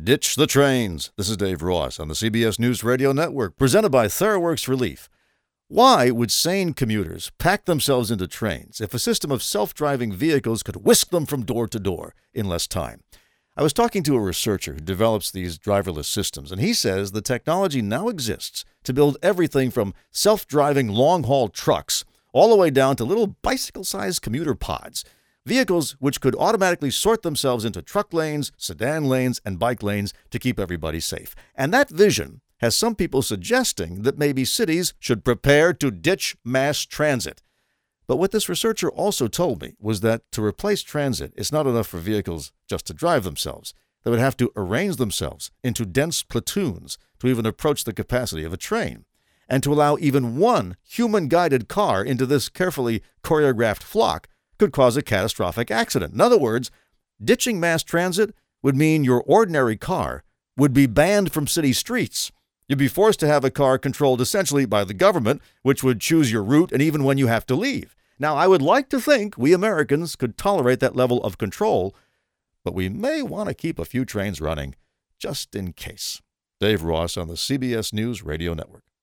Ditch the trains. This is Dave Ross on the CBS News Radio Network, presented by TheraWorks Relief. Why would sane commuters pack themselves into trains if a system of self-driving vehicles could whisk them from door to door in less time? I was talking to a researcher who develops these driverless systems, and he says the technology now exists to build everything from self-driving long-haul trucks all the way down to little bicycle-sized commuter pods. Vehicles which could automatically sort themselves into truck lanes, sedan lanes, and bike lanes to keep everybody safe. And that vision has some people suggesting that maybe cities should prepare to ditch mass transit. But what this researcher also told me was that to replace transit, it's not enough for vehicles just to drive themselves. They would have to arrange themselves into dense platoons to even approach the capacity of a train. And to allow even one human-guided car into this carefully choreographed flock could cause a catastrophic accident. In other words, ditching mass transit would mean your ordinary car would be banned from city streets. You'd be forced to have a car controlled essentially by the government, which would choose your route and even when you have to leave. Now, I would like to think we Americans could tolerate that level of control, but we may want to keep a few trains running just in case. Dave Ross on the CBS News Radio Network.